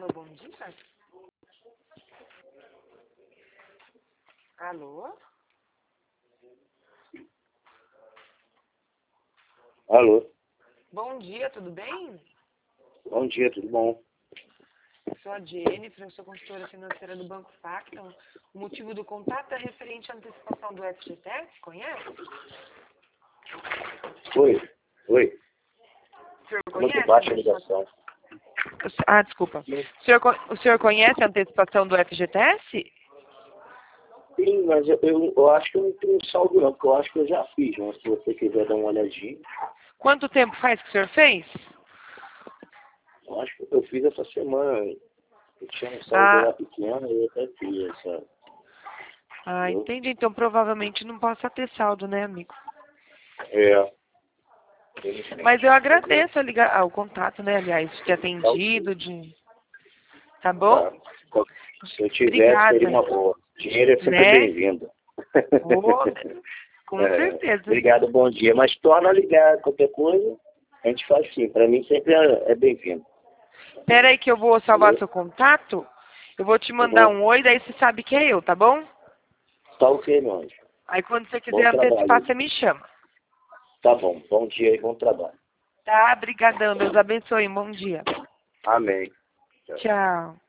Alô, bom dia. Alô? Alô, Bom dia, tudo bem? bom dia, tudo bom? Sou a Jennifer, eu sou consultora financeira do Banco Facton. O motivo do contato é referente à antecipação do FGTS, conhece? Oi, oi, O senhor muito conhece? baixa a ligação. Desculpa. O senhor conhece a antecipação do FGTS? Sim, mas eu acho que eu não tenho saldo não, porque eu acho que eu já fiz, mas se você quiser dar uma olhadinha, Quanto tempo faz que o senhor fez? eu acho que eu fiz essa semana. Eu tinha um saldo lá pequeno e eu até fiz essa. Entendeu? Entendi. Então provavelmente não possa ter saldo, né, amigo? É. Mas eu agradeço o contato, né, aliás, de ter atendido, Tá bom? Tá. Se eu tivesse, seria Obrigada. uma boa. Dinheiro é sempre Né? bem-vindo. Com certeza. Obrigado, bom dia. Mas torna a ligar qualquer coisa, a gente faz sim. Para mim sempre é bem-vindo. Espera aí que eu vou salvar seu contato. Eu vou te mandar um oi, daí você sabe que é eu, tá bom? Tá ok, meu anjo. Aí quando você Bom quiser antecipar, trabalho. você me chama. Tá bom. Bom dia e bom trabalho. Tá? Brigadão. Deus abençoe. Um bom dia. Amém. Tchau.